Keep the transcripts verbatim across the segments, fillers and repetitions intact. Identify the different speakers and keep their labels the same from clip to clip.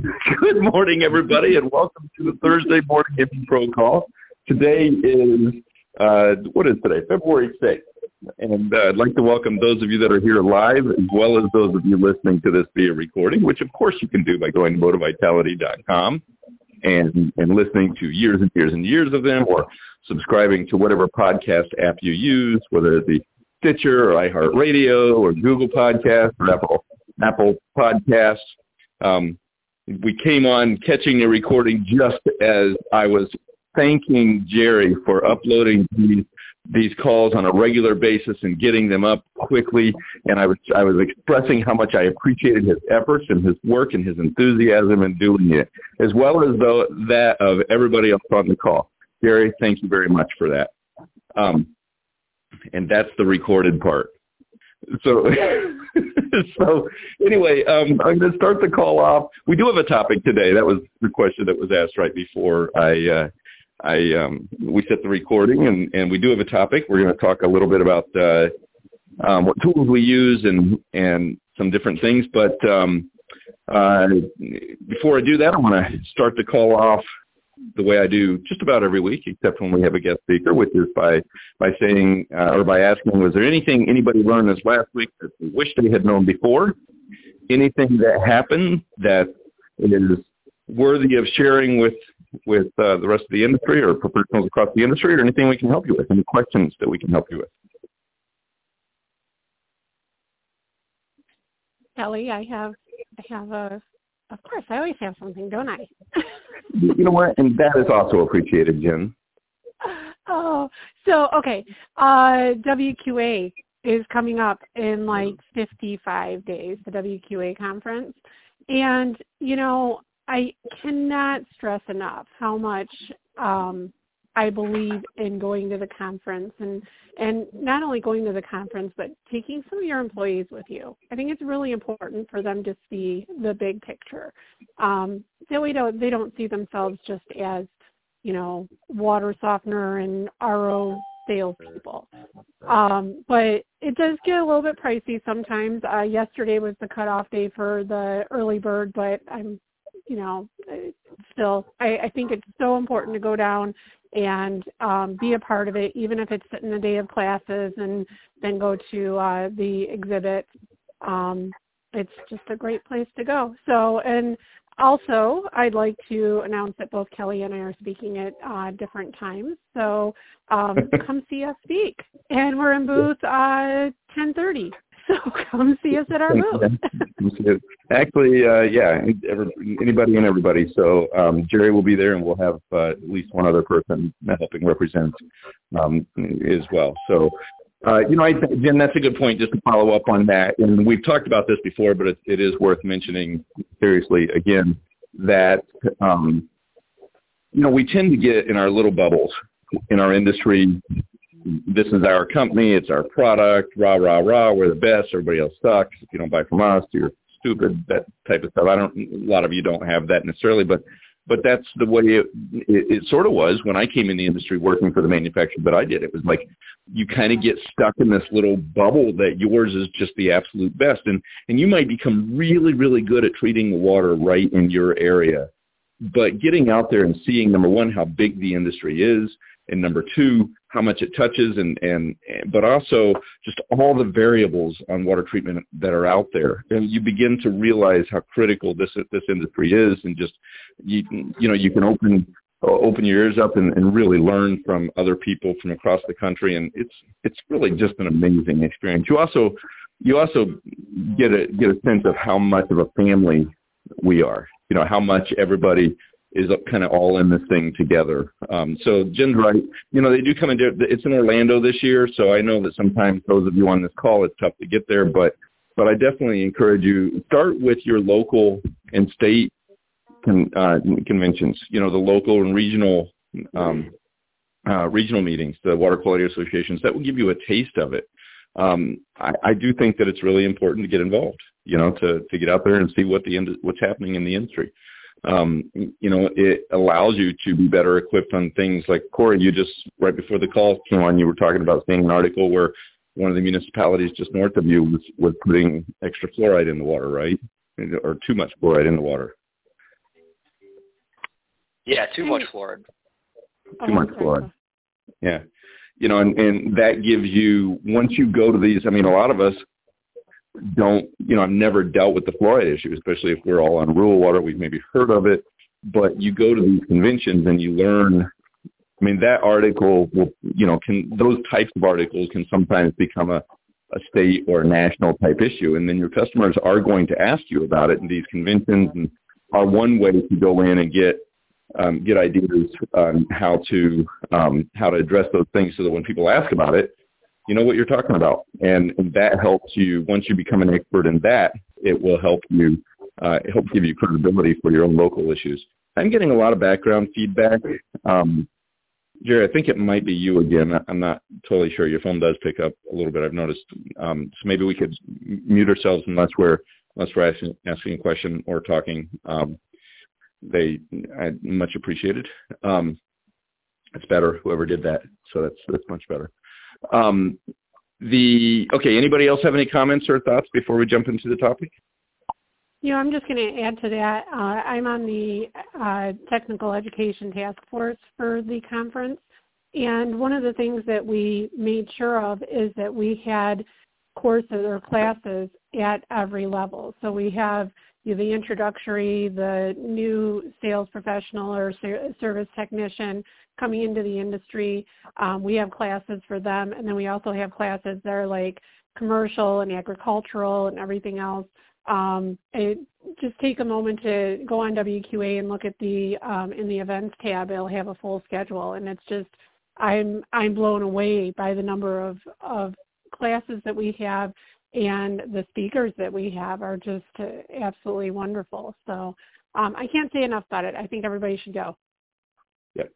Speaker 1: Good morning, everybody, and welcome to the Thursday Morning Hippi Pro Call. Today is, uh, what is today? February sixth. And uh, I'd like to welcome those of you that are here live, as well as those of you listening to this via recording, which, of course, you can do by going to motivitality dot com and, and listening to years and years and years of them, or subscribing to whatever podcast app you use, whether it be Stitcher or iHeartRadio or Google Podcasts or Apple, Apple Podcasts. Um, we came on catching a recording just as I was thanking Jerry for uploading these, these calls on a regular basis and getting them up quickly. And I was I was expressing how much I appreciated his efforts and his work and his enthusiasm in doing it, as well as though that of everybody else on the call. Jerry, thank you very much for that. Um, and that's the recorded part. So, so anyway, um, I'm going to start the call off. We do have a topic today. That was the question that was asked right before I, uh, I, um, we set the recording, and, and we do have a topic. We're going to talk a little bit about uh, um, what tools we use and and some different things. But um, uh, before I do that, I want to start the call off the way I do just about every week, except when we have a guest speaker, which is by by saying uh, or by asking, was there anything anybody learned this last week that they wish they had known before? Anything that happened that is worthy of sharing with with uh, the rest of the industry or professionals across the industry, or anything we can help you with? Any questions that we can help you with?
Speaker 2: Kelly, I have I have a. Of course, I always have something, don't I?
Speaker 1: You know what? And that is also appreciated, Jen.
Speaker 2: Oh, so, okay. Uh, W Q A is coming up in like fifty-five days, the W Q A conference. And, you know, I cannot stress enough how much um, I believe in going to the conference, and, and not only going to the conference, but taking some of your employees with you. I think it's really important for them to see the big picture. Um, that way don't, they don't see themselves just as, you know, water softener and R O salespeople. Um, but it does get a little bit pricey sometimes. Uh, yesterday was the cutoff day for the early bird, but I'm, you know, still, I, I think it's so important to go down and um, be a part of it, even if it's sitting a day of classes and then go to uh, the exhibit. Um, it's just a great place to go. So, and also, I'd like to announce that both Kelly and I are speaking at uh, different times. So um, come see us speak. And we're in booth uh, ten thirty. So come see us at our booth.
Speaker 1: Actually, uh, yeah, every, anybody and everybody. So um, Jerry will be there, and we'll have uh, at least one other person helping represent um, as well. So, uh, you know, I, Jen, that's a good point, just to follow up on that. And we've talked about this before, but it, it is worth mentioning seriously again that, um, you know, we tend to get in our little bubbles in our industry. This is our company, it's our product, rah, rah, rah, we're the best, everybody else sucks. If you don't buy from us, you're stupid, that type of stuff. I don't, a lot of you don't have that necessarily, but but that's the way it, it, it sort of was when I came in the industry working for the manufacturer that I did. It was like you kind of get stuck in this little bubble that yours is just the absolute best. And, and you might become really, really good at treating the water right in your area. But getting out there and seeing, number one, how big the industry is, and number two, how much it touches, and, and, and but also just all the variables on water treatment that are out there. And you begin to realize how critical this this industry is, and just, you, you know, you can open open your ears up and, and really learn from other people from across the country, and it's it's really just an amazing experience. You also you also get a get a sense of how much of a family we are. You know, how much everybody is kind of all in this thing together. Um, so Jen's right. You know, they do come in. It's in Orlando this year, so I know that sometimes those of you on this call, it's tough to get there, but but I definitely encourage you, start with your local and state con, uh, conventions. You know, the local and regional um, uh, regional meetings, the water quality associations. That will give you a taste of it. Um, I, I do think that it's really important to get involved. You know, to to get out there and see what the what's happening in the industry. Um, you know, it allows you to be better equipped on things like, Corey, you just, right before the call came on, you were talking about seeing an article where one of the municipalities just north of you was, was putting extra fluoride in the water, right? Or too much fluoride in the water.
Speaker 3: Yeah, too much fluoride.
Speaker 1: Too much fluoride. Yeah. You know, and, and that gives you, once you go to these, I mean, a lot of us don't, you know, I've never dealt with the fluoride issue, especially if we're all on rural water. We've maybe heard of it, but you go to these conventions and you learn, I mean, that article will, you know, can, those types of articles can sometimes become a, a state or a national type issue. And then your customers are going to ask you about it in these conventions, and are one way to go in and get, um, get ideas on how to, um, how to address those things so that when people ask about it, you know what you're talking about. And, and that helps you, once you become an expert in that, it will help you, uh, help give you credibility for your own local issues. I'm getting a lot of background feedback. Um, Jerry, I think it might be you again. I'm not totally sure. Your phone does pick up a little bit, I've noticed. Um, so maybe we could mute ourselves unless we're, unless we're asking, asking a question or talking. Um, they, I much appreciated. Um, it's better, whoever did that. So that's, that's much better. Um, the, okay, anybody else have any comments or thoughts before we jump into the topic?
Speaker 2: You know, I'm just going to add to that. Uh, I'm on the uh, Technical Education Task Force for the conference, and one of the things that we made sure of is that we had courses or classes at every level. So we have you know, the introductory, the new sales professional or ser- service technician coming into the industry. Um, we have classes for them, and then we also have classes that are like commercial and agricultural and everything else. Um, it, just take a moment to go on W Q A and look at the um, in the events tab. It'll have a full schedule, and it's just I'm I'm blown away by the number of, of classes that we have, and the speakers that we have are just uh, absolutely wonderful. So um, I can't say enough about it. I think everybody should go.
Speaker 1: Yep.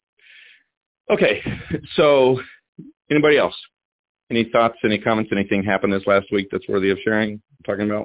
Speaker 1: Okay. So anybody else? Any thoughts? Any comments? Anything happened this last week that's worthy of sharing? Talking about?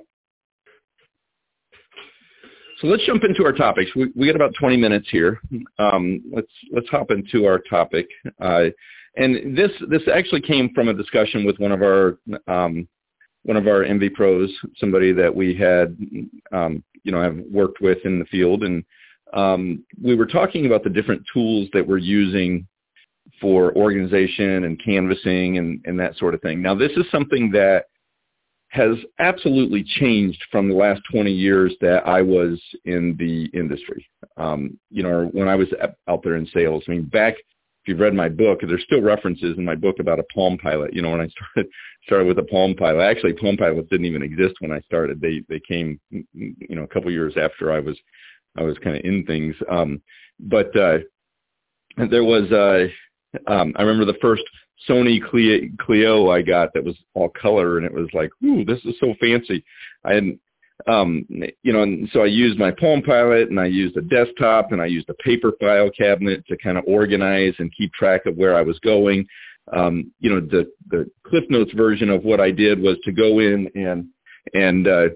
Speaker 1: So let's jump into our topics. We, we got about twenty minutes here. Um, let's let's hop into our topic. Uh, and this this actually came from a discussion with one of our um, one of our M V pros, somebody that we had um, you know have worked with in the field, and um, we were talking about the different tools that we're using for organization and canvassing and, and that sort of thing. Now, this is something that has absolutely changed from the last twenty years that I was in the industry. Um, you know, when I was out there in sales, I mean, back, if you've read my book, there's still references in my book about a Palm Pilot. You know, when I started, started with a Palm Pilot, actually Palm Pilots didn't even exist when I started. They, they came, you know, a couple years after I was, I was kind of in things. Um, but, uh, there was, uh, um, I remember the first Sony Clio I got that was all color, and it was like, ooh, this is so fancy. I hadn't, um, you know, and so I used my Palm Pilot, and I used a desktop, and I used a paper file cabinet to kind of organize and keep track of where I was going. Um, you know, the, the Cliff Notes version of what I did was to go in and, and uh,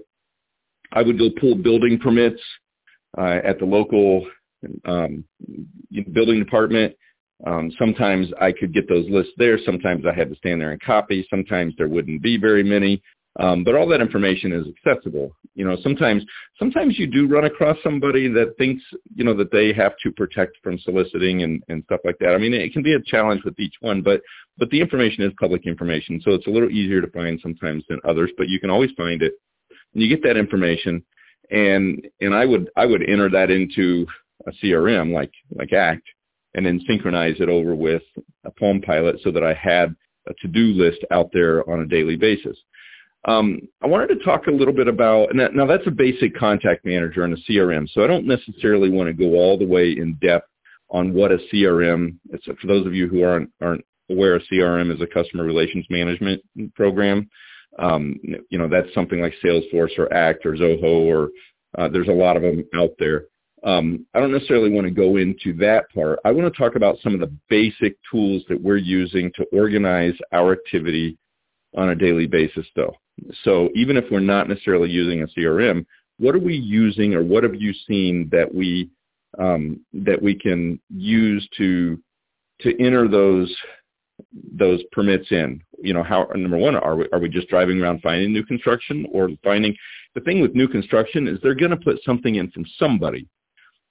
Speaker 1: I would go pull building permits uh, at the local um, building department. Um, sometimes I could get those lists there. Sometimes I had to stand there and copy. Sometimes there wouldn't be very many. Um, but all that information is accessible. You know, sometimes, sometimes you do run across somebody that thinks, you know, that they have to protect from soliciting and, and stuff like that. I mean, it can be a challenge with each one, but, but the information is public information. So it's a little easier to find sometimes than others, but you can always find it. And you get that information, and, and I would, I would enter that into a C R M like, like ACT, and then synchronize it over with a Palm Pilot so that I had a to-do list out there on a daily basis. Um, I wanted to talk a little bit about, and that, now that's a basic contact manager and a C R M, so I don't necessarily want to go all the way in depth on what a C R M, it's, for those of you who aren't, aren't aware, a C R M is a customer relations management program. Um, you know, that's something like Salesforce or ACT or Zoho, or uh, there's a lot of them out there. Um, I don't necessarily want to go into that part. I want to talk about some of the basic tools that we're using to organize our activity on a daily basis, though. So even if we're not necessarily using a C R M, what are we using, or what have you seen that we um, that we can use to to enter those those permits in? You know, how, number one, are we are we just driving around finding new construction, or finding? The thing with new construction is they're going to put something in from somebody.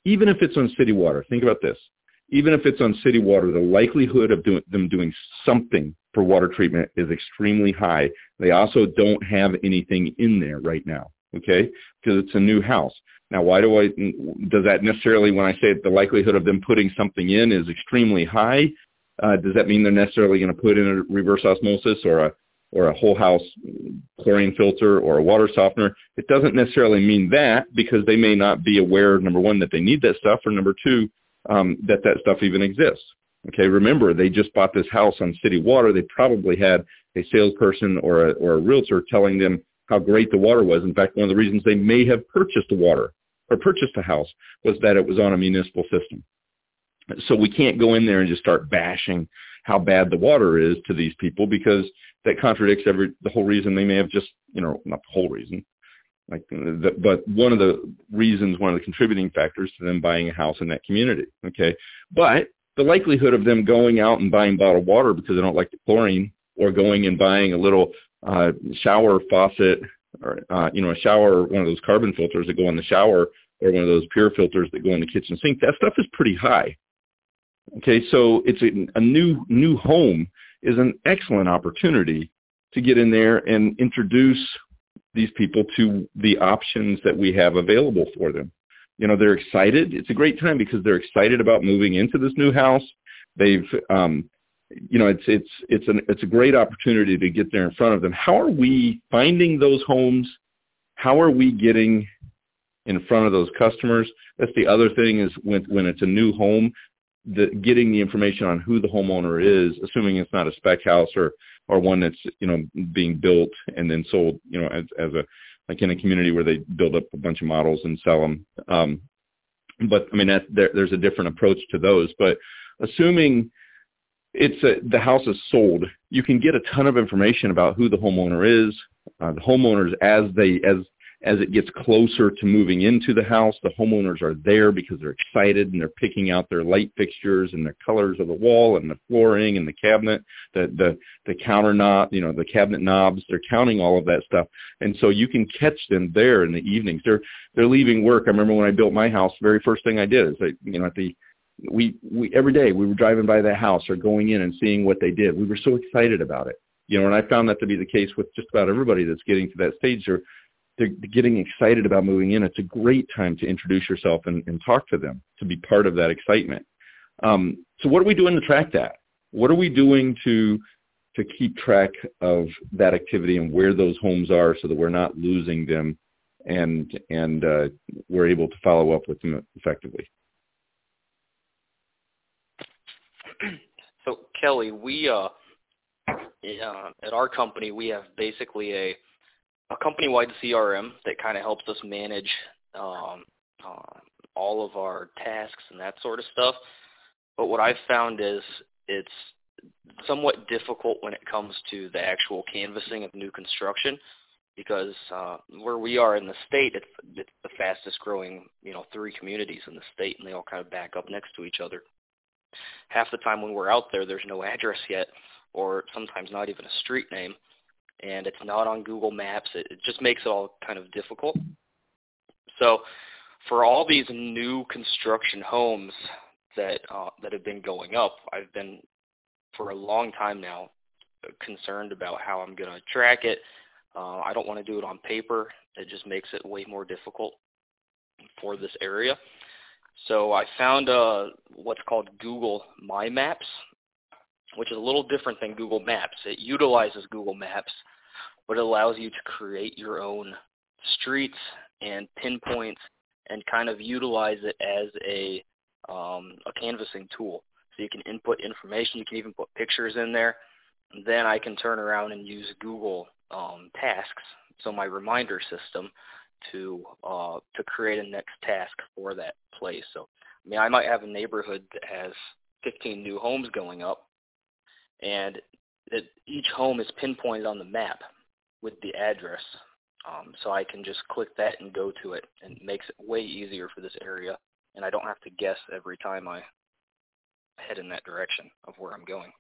Speaker 1: even if it's on city water, think about this. Even if it's on city water, the likelihood of doing, them doing something for water treatment is extremely high. They also don't have anything in there right now, okay, because it's a new house. Now, why do I, does that necessarily, when I say the likelihood of them putting something in is extremely high, uh, does that mean they're necessarily going to put in a reverse osmosis or a or a whole house chlorine filter or a water softener? It doesn't necessarily mean that, because they may not be aware, number one, that they need that stuff, or number two, um, that that stuff even exists. Okay, remember, they just bought this house on city water. They probably had a salesperson or a, or a realtor telling them how great the water was. In fact, one of the reasons they may have purchased a water or purchased a house was that it was on a municipal system. So we can't go in there and just start bashing how bad the water is to these people, because that contradicts every the whole reason they may have just, you know, not the whole reason, like, the, but one of the reasons, one of the contributing factors to them buying a house in that community. Okay, but the likelihood of them going out and buying bottled water because they don't like the chlorine, or going and buying a little uh, shower faucet, or uh, you know, a shower, one of those carbon filters that go in the shower, or one of those pure filters that go in the kitchen sink, that stuff is pretty high. Okay, so it's a, a new new home is an excellent opportunity to get in there and introduce these people to the options that we have available for them. You know, they're excited. It's a great time because they're excited about moving into this new house. They've, um, you know, it's it's it's an it's a great opportunity to get there in front of them. How are we finding those homes? How are we getting in front of those customers? That's the other thing, is when when it's a new home, the, getting the information on who the homeowner is, assuming it's not a spec house or or one that's, you know, being built and then sold, you know, as as a, like in a community where they build up a bunch of models and sell them. Um, but I mean, that, there, there's a different approach to those. But assuming it's a, the house is sold, you can get a ton of information about who the homeowner is. Uh, the homeowners, as they as as it gets closer to moving into the house, the homeowners are there because they're excited and they're picking out their light fixtures and the colors of the wall and the flooring and the cabinet, the the the counter knob, you know, the cabinet knobs. They're counting all of that stuff, and so you can catch them there in the evenings. They're they're leaving work. I remember when I built my house, the very first thing I did is, I, you know, at the we we every day we were driving by that house or going in and seeing what they did. We were so excited about it, you know, and I found that to be the case with just about everybody that's getting to that stage. They're they're getting excited about moving in. It's a great time to introduce yourself and, and talk to them, to be part of that excitement. Um, so what are we doing to track that? What are we doing to to keep track of that activity and where those homes are, so that we're not losing them, and and uh, we're able to follow up with them effectively?
Speaker 3: So Kelly, we uh, uh, at our company, we have basically a a company-wide C R M that kind of helps us manage um, uh, all of our tasks and that sort of stuff. But what I've found is it's somewhat difficult when it comes to the actual canvassing of new construction, because uh, where we are in the state, it's, it's the fastest-growing, you know, three communities in the state, and they all kind of back up next to each other. Half the time when we're out there, there's no address yet, or sometimes not even a street name, and it's not on Google Maps. It, it just makes it all kind of difficult. So for all these new construction homes that uh, that have been going up, I've been, for a long time now, concerned about how I'm going to track it. Uh, I don't want to do it on paper. It just makes it way more difficult for this area. So I found uh, what's called Google My Maps, which is a little different than Google Maps. It utilizes Google Maps, but it allows you to create your own streets and pinpoints and kind of utilize it as a um, a canvassing tool. So you can input information. You can even put pictures in there. And then I can turn around and use Google um, tasks, so my reminder system, to uh, to create a next task for that place. So, I mean, I might have a neighborhood that has fifteen new homes going up, and it, each home is pinpointed on the map with the address. Um, so I can just click that and go to it, and it makes it way easier for this area, and I don't have to guess every time I head in that direction of where I'm going.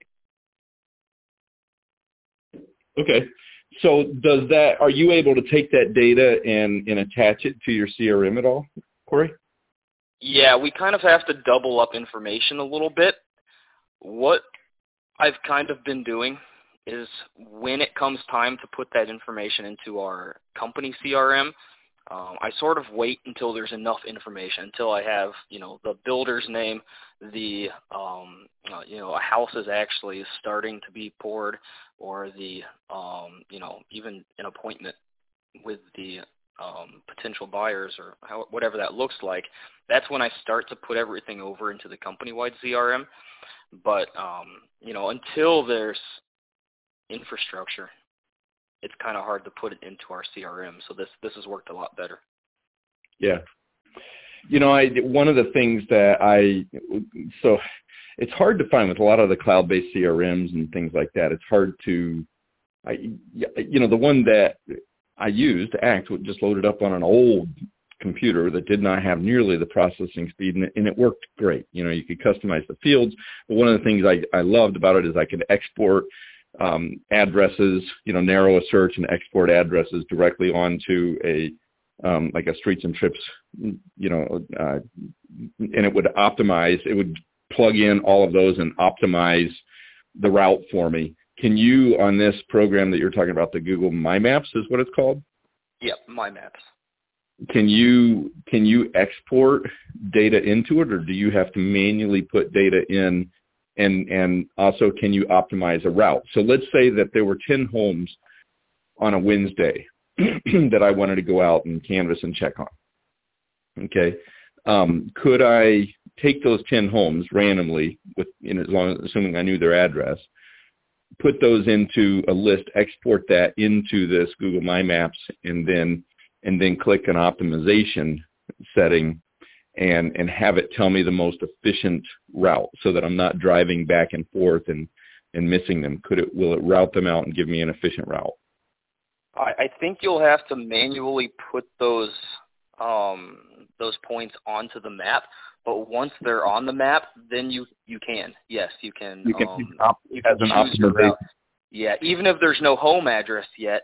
Speaker 1: Okay. So does that, are you able to take that data and, and attach it to your C R M at all, Corey?
Speaker 3: Yeah, we kind of have to double up information a little bit. What I've kind of been doing is when it comes time to put that information into our company C R M, um, I sort of wait until there's enough information, until I have, you know, the builder's name, the, um, uh, you know, a house is actually starting to be poured, or the, um, you know, even an appointment with the um, potential buyers, or how, whatever that looks like. That's when I start to put everything over into the company-wide C R M. But, um, you know, until there's infrastructure, it's kind of hard to put it into our C R M. So this this has worked a lot better.
Speaker 1: Yeah. You know, I one of the things that I so it's hard to find with a lot of the cloud-based C R Ms and things like that. It's hard to, I you know, the one that I used, Act, just loaded up on an old computer that did not have nearly the processing speed, and it, and it worked great. You know, you could customize the fields. But one of the things I, I loved about it is I could export um, addresses, you know, narrow a search and export addresses directly onto a, um, like a Streets and Trips, you know, uh, and it would optimize, it would plug in all of those and optimize the route for me. Can you, on this program that you're talking about, the Google My Maps is what it's called?
Speaker 3: Yep, My Maps.
Speaker 1: Can you can you export data into it, or do you have to manually put data in? And and also, can you optimize a route? So let's say that there were ten homes on a Wednesday that I wanted to go out and canvas and check on. Okay, um, could I take those ten homes randomly, with you know, as long as, assuming I knew their address, put those into a list, export that into this Google My Maps, and then and then click an optimization setting and, and have it tell me the most efficient route so that I'm not driving back and forth and, and missing them? Could it, will it route them out and give me an efficient route?
Speaker 3: I, I think you'll have to manually put those um, those points onto the map, but once they're on the map, then you, you can. Yes, you can.
Speaker 1: You can,
Speaker 3: um,
Speaker 1: op-
Speaker 3: you can
Speaker 1: as an
Speaker 3: choose your route.
Speaker 1: optimization.
Speaker 3: Yeah, even if there's no home address yet,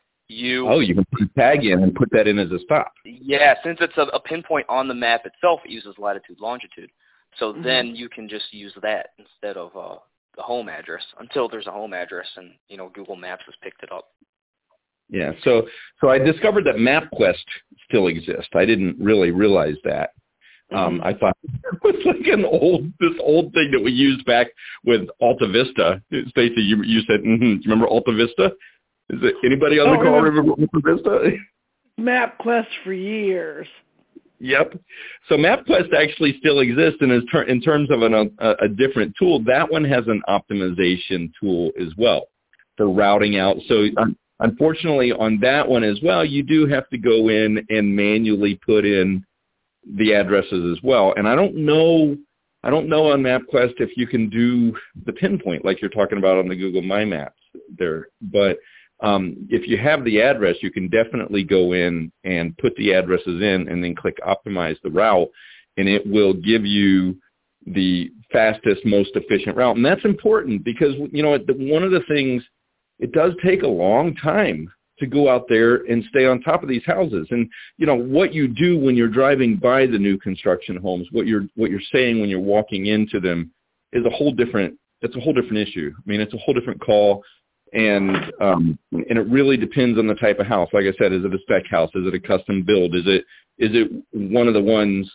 Speaker 3: you
Speaker 1: oh, you can put a tag in and put that in as a stop.
Speaker 3: Yeah, since it's a, a pinpoint on the map itself, it uses latitude, longitude. So
Speaker 2: Mm-hmm.
Speaker 3: then you can just use that instead of uh, the home address until there's a home address, and you know Google Maps has picked it up.
Speaker 1: Yeah, so so I discovered that MapQuest still exists. I didn't really realize that. Um,
Speaker 2: Mm-hmm.
Speaker 1: I thought it was like an old, this old thing that we used back with Alta Vista. Stacy, you you said, mm-hmm. Do you remember Alta Vista? Is it anybody on
Speaker 4: Oh,
Speaker 1: the call
Speaker 4: remember.
Speaker 1: remember Alta Vista?
Speaker 4: MapQuest for years.
Speaker 1: Yep. So MapQuest actually still exists, and in, ter- in terms of an, a, a different tool, that one has an optimization tool as well for routing out. So um, unfortunately on that one as well, you do have to go in and manually put in the addresses as well. And I don't know, I don't know on MapQuest if you can do the pinpoint like you're talking about on the Google My Maps there, but Um, if you have the address, you can definitely go in and put the addresses in and then click optimize the route, and it will give you the fastest, most efficient route. And that's important because, you know, one of the things, it does take a long time to go out there and stay on top of these houses. And, you know, what you do when you're driving by the new construction homes, what you're, what you're saying when you're walking into them is a whole different, it's a whole different issue. I mean, it's a whole different call. And um, and it really depends on the type of house. Like I said, is it a spec house? Is it a custom build? Is it is it one of the ones,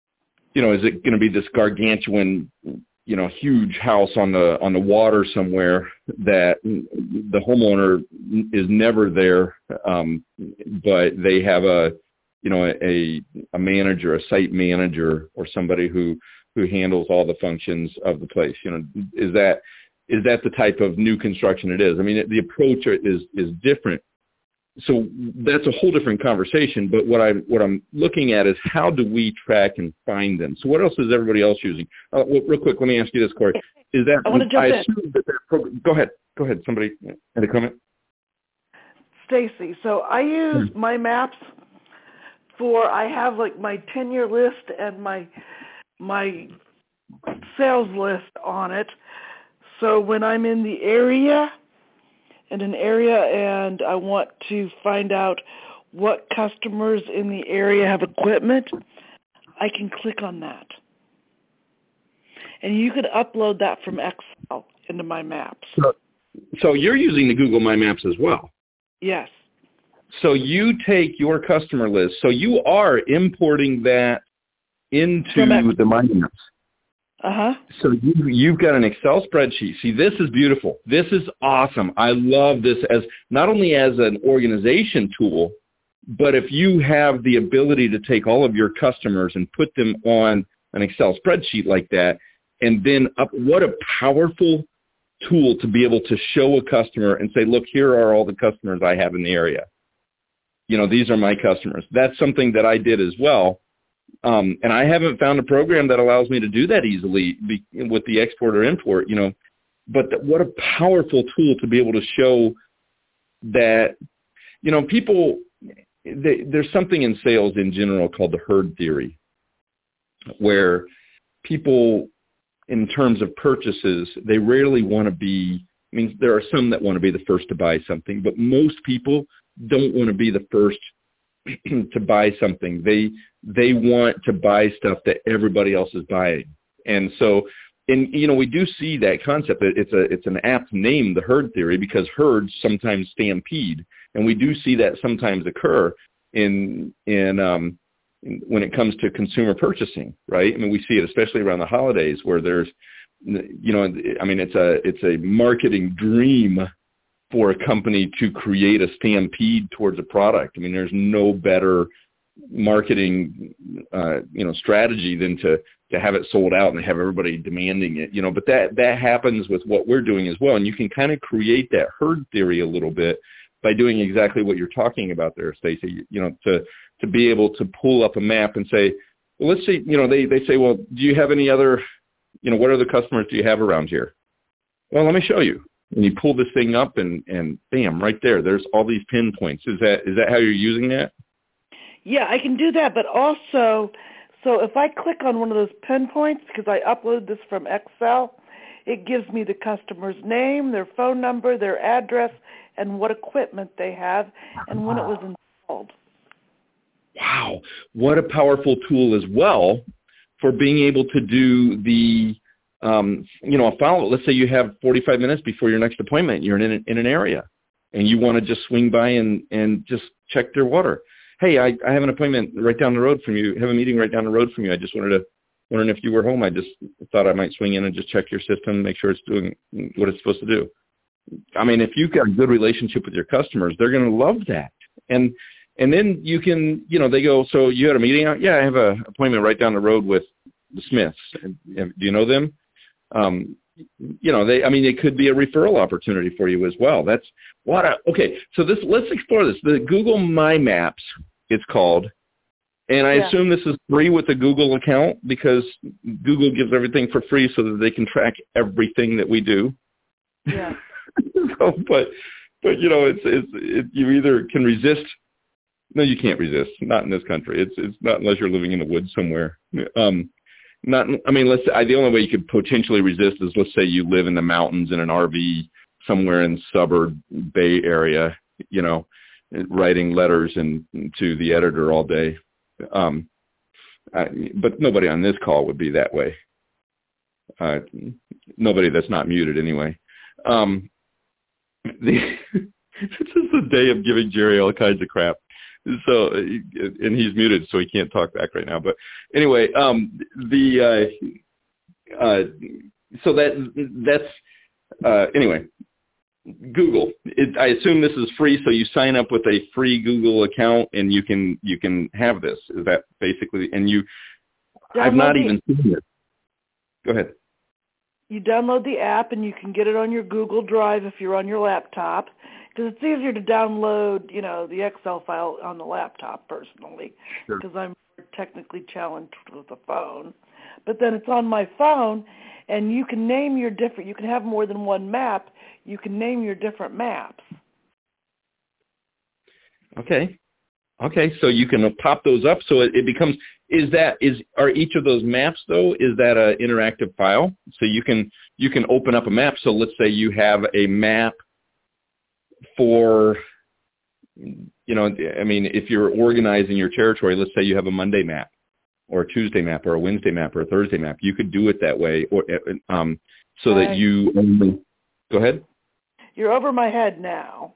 Speaker 1: you know, is it going to be this gargantuan, you know, huge house on the on the water somewhere that the homeowner is never there, um, but they have a, you know, a a manager, a site manager, or somebody who who handles all the functions of the place. You know, is that Is that the type of new construction it is? I mean, the approach is is different. So that's a whole different conversation. But what I what I'm looking at is how do we track and find them? So what else is everybody else using? Uh, well, real quick, let me ask you this, Corey. Is that
Speaker 4: I want to jump
Speaker 1: I
Speaker 4: in.
Speaker 1: assume that that program, go ahead. Go ahead. Somebody had a comment.
Speaker 4: Stacy, so I use
Speaker 1: Hmm.
Speaker 4: My Maps for, I have like my ten-year list and my my sales list on it. So when I'm in the area, in an area, and I want to find out what customers in the area have equipment, I can click on that. And you could upload that from Excel into my maps.
Speaker 1: So, so you're using the Google My Maps as well?
Speaker 4: Yes.
Speaker 1: So you take your customer list. So you are importing that into the My Maps.
Speaker 4: Uh-huh.
Speaker 1: So you, you've got an Excel spreadsheet. See, this is beautiful. This is awesome. I love this as not only as an organization tool, but if you have the ability to take all of your customers and put them on an Excel spreadsheet like that, and then up, what a powerful tool to be able to show a customer and say, look, here are all the customers I have in the area. You know, these are my customers. That's something that I did as well. Um, and I haven't found a program that allows me to do that easily be, with the export or import, you know. But th- what a powerful tool to be able to show that, you know, people, they, there's something in sales in general called the herd theory, where people, in terms of purchases, they rarely want to be, I mean, there are some that want to be the first to buy something, but most people don't want to be the first to buy something. They they want to buy stuff that everybody else is buying. And so, and you know, we do see that concept. It's a it's an apt name, the herd theory, because herds sometimes stampede, and we do see that sometimes occur in in um, when it comes to consumer purchasing, right? I mean, we see it especially around the holidays where there's, you know, I mean, it's a it's a marketing dream for a company to create a stampede towards a product. I mean, there's no better marketing, uh, you know, strategy than to, to have it sold out and have everybody demanding it, you know, but that, that happens with what we're doing as well. And you can kind of create that herd theory a little bit by doing exactly what you're talking about there, Stacy, you know, to, to be able to pull up a map and say, well, let's see, you know, they, they say, well, do you have any other, you know, what other customers do you have around here? Well, let me show you. And you pull this thing up and, and bam, right there, there's all these pinpoints. Is that is that how you're using that?
Speaker 4: Yeah, I can do that, but also, so if I click on one of those pinpoints, because I upload this from Excel, it gives me the customer's name, their phone number, their address, and what equipment they have, and when it was installed.
Speaker 1: Wow, what a powerful tool as well for being able to do the Um, you know, a follow. Let's say you have forty-five minutes before your next appointment. You're in an, in an area, and you want to just swing by and, and just check their water. Hey, I, I have an appointment right down the road from you. I have a meeting right down the road from you. I just wanted to wondering if you were home. I just thought I might swing in and just check your system, make sure it's doing what it's supposed to do. I mean, if you've got a good relationship with your customers, they're going to love that. And and then you can, you know, they go, so you had a meeting out? Yeah, I have an appointment right down the road with the Smiths. Do you know them? Um, you know, they, I mean, it could be a referral opportunity for you as well. That's what a, okay. So this, let's explore this. The Google My Maps, it's called, and I
Speaker 4: yeah.
Speaker 1: assume this is free with the Google account because Google gives everything for free so that they can track everything that we do.
Speaker 4: Yeah.
Speaker 1: so, but, but you know, it's, it's, it, you either can resist. No, you can't resist. Not in this country. It's, it's not unless you're living in the woods somewhere. Um, Not, I mean, let's. I, the only way you could potentially resist is, let's say, you live in the mountains in an R V somewhere in suburb Bay Area, you know, writing letters and to the editor all day. Um, I, but nobody on this call would be that way. Uh, nobody that's not muted, anyway. Um, the, this is the day of giving Jerry all kinds of crap. So, and he's muted, so he can't talk back right now. But anyway, um, the uh, uh, so that that's uh, anyway. Google. It, I assume this is free, so you sign up with a free Google account, and you can you can have this. Is that basically? And you, download I've not the, even seen it. Go ahead.
Speaker 4: You download the app, and you can get it on your Google Drive if you're on your laptop. Because it's easier to download, you know, the Excel file on the laptop personally, because sure. I'm technically challenged with the phone. But then it's on my phone, and you can name your different, you can have more than one map. You can name your different maps.
Speaker 1: Okay. Okay, so you can pop those up. So it, it becomes, is that, is, are each of those maps, though, is that an interactive file? So you can, you can open up a map. So let's say you have a map for, you know, I mean, if you're organizing your territory, let's say you have a Monday map, or a Tuesday map or a Wednesday map or a Thursday map. You could do it that way, or um, so
Speaker 4: right.
Speaker 1: that you only. Go ahead.
Speaker 4: You're over my head now.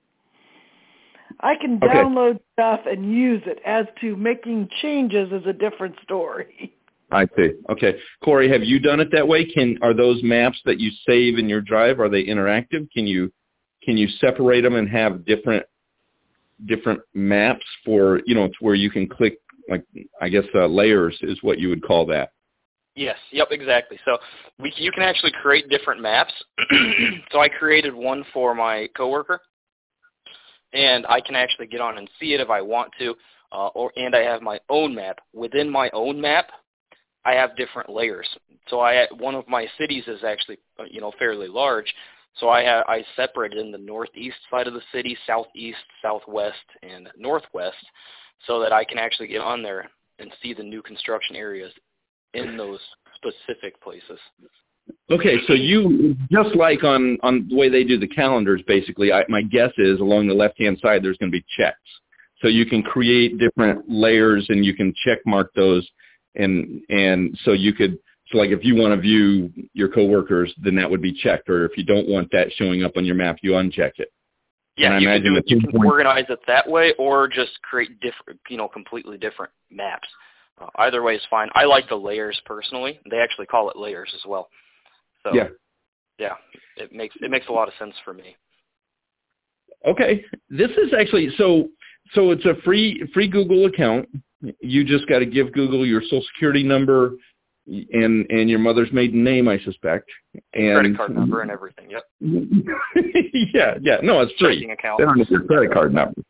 Speaker 4: I can
Speaker 1: Okay.
Speaker 4: download stuff and use it. As to making changes is a different story.
Speaker 1: I see. Okay. Corey, have you done it that way? Can are those maps that you save in your drive, are they interactive? Can you can you separate them and have different different maps for, you know, to where you can click, like, I guess uh, layers is what you would call that?
Speaker 3: Yes. Yep. Exactly. So we you can actually create different maps. So I created one for my coworker, and I can actually get on and see it if I want to. Uh, or and I have my own map. Within my own map, I have different layers. So I one of my cities is actually, you know, fairly large. So I have, I separated in the northeast side of the city, southeast, southwest, and northwest, so that I can actually get on there and see the new construction areas in those specific places.
Speaker 1: Okay, so you, just like on, on the way they do the calendars, basically, I, my guess is along the left-hand side there's going to be checks. So you can create different layers and you can check mark those, and and so you could, so like if you want to view your coworkers, then that would be checked, or if you don't want that showing up on your map, you uncheck it.
Speaker 3: Yeah, you can do it. You can organize it that way, or just create different, you know, completely different maps. Uh, either way is fine. I like the layers personally. They actually call it layers as well. So
Speaker 1: yeah,
Speaker 3: yeah, it makes it makes a lot of sense for me.
Speaker 1: Okay, this is actually so so it's a free free Google account. You just got to give Google your social security number and and your mother's maiden name, I suspect, and
Speaker 3: credit card number and everything. Yep.
Speaker 1: yeah, yeah. No, it's free.
Speaker 3: Checking account.
Speaker 1: They don't need your credit card number.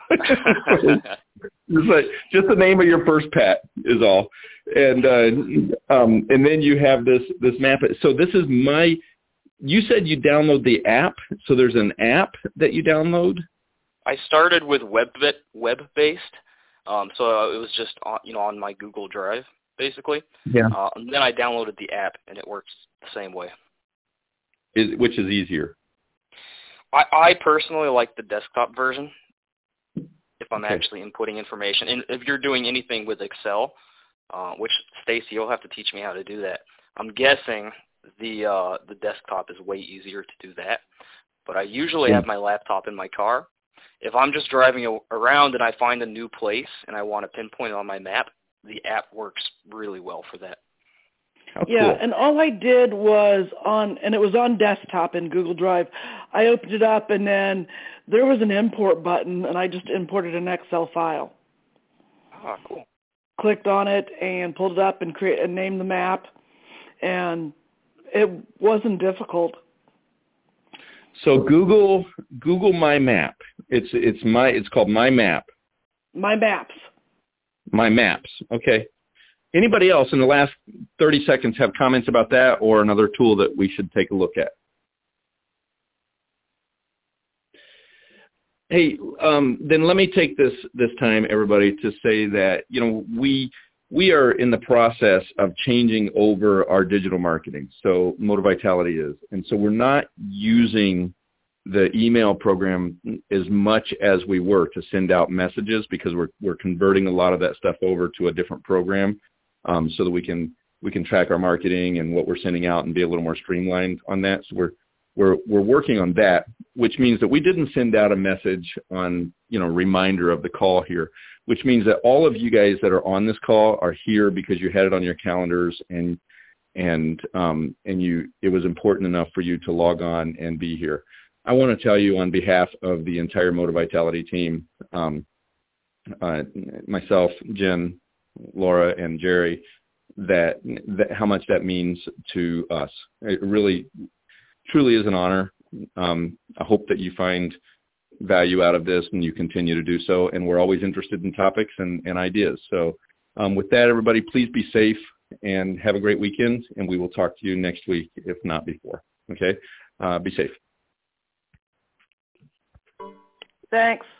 Speaker 1: Just like just the name of your first pet is all, and uh, um, and then you have this this map. So this is my. You said you download the app. So there's an app that you download.
Speaker 3: I started with web web based, um, so it was just on, you know, on my Google Drive basically.
Speaker 1: Yeah.
Speaker 3: Uh, and then I downloaded the app, and it works the same way.
Speaker 1: Is, which is easier?
Speaker 3: I, I personally like the desktop version. If I'm
Speaker 1: Okay.
Speaker 3: actually inputting information, and if you're doing anything with Excel, uh, which Stacy, you'll have to teach me how to do that. I'm guessing the uh, the desktop is way easier to do that. But I usually
Speaker 1: Yeah.
Speaker 3: have my laptop in my car. If I'm just driving a- around and I find a new place and I want to pinpoint it on my map, the app works really well for that.
Speaker 1: How
Speaker 4: Yeah,
Speaker 1: cool.
Speaker 4: and all I did was on, and it was on desktop in Google Drive. I opened it up, and then there was an import button, and I just imported an Excel file.
Speaker 3: Ah, cool.
Speaker 4: Clicked on it and pulled it up and create and named the map, and it wasn't difficult.
Speaker 1: So Google Google My Map. It's it's my it's called My Map.
Speaker 4: My Maps.
Speaker 1: My Maps. Okay. Anybody else in the last thirty seconds have comments about that or another tool that we should take a look at? Hey, um, then let me take this this time, everybody, to say that, you know, we we are in the process of changing over our digital marketing. So Motor Vitality is. And so we're not using the email program as much as we were to send out messages, because we're we're converting a lot of that stuff over to a different program, um, so that we can we can track our marketing and what we're sending out and be a little more streamlined on that. So we're we're we're working on that, which means that we didn't send out a message on, you know, reminder of the call here, which means that all of you guys that are on this call are here because you had it on your calendars, and and um, and you it was important enough for you to log on and be here. I want to tell you on behalf of the entire Motor Vitality team, um, uh, myself, Jen, Laura, and Jerry, that, that how much that means to us. It really, truly is an honor. Um, I hope that you find value out of this and you continue to do so. And we're always interested in topics and, and ideas. So um, with that, everybody, please be safe and have a great weekend. And we will talk to you next week, if not before. Okay? Uh, be safe.
Speaker 4: Thanks.